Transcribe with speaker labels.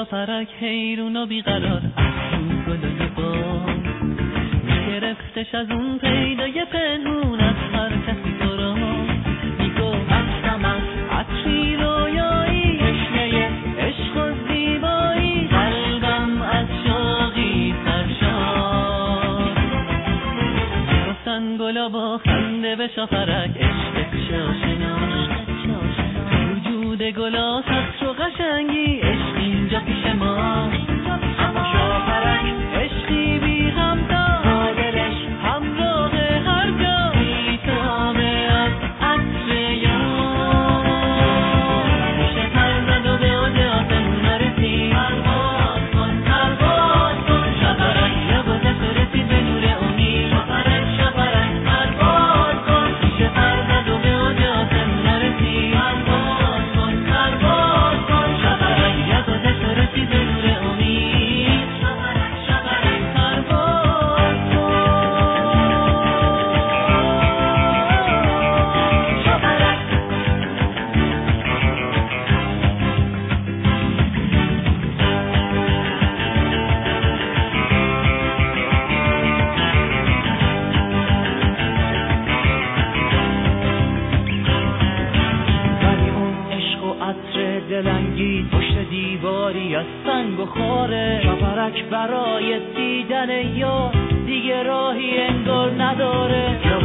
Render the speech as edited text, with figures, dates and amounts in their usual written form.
Speaker 1: شاپرک حیرون و بیقرار از تو گلای باغ میگرفتش از اون پیدای پنهون از هر کسی تو را میگو هستم از عطری رویایی تشنه عشق و زیبایی قلبم از شوقی سرشار میرفتن گلا با خنده به شاپرک عشق شاشنا وجود گلا سطر و قشنگی عشق اینجا پیش ما اما شاپرک عشقی بی همتا دلش همراه هر جا بیتابه از عطر یار میشه پرزد و به اوج آسمون رسید پرواز کن شاپرک یا گذشت رسید به نور امید شاپرک پرواز کن میشه پرزد و به اوج آسمون رسید پرواز کن شاپرک یا گذشت رسید به نور امید شاپرک پرواز کن شاپرک. ولی اون عشق و عطر دلنگیز پشت دیواری از سنگ و خاره شاپرک برای دیدن یار دیگه راهی انگار نداره.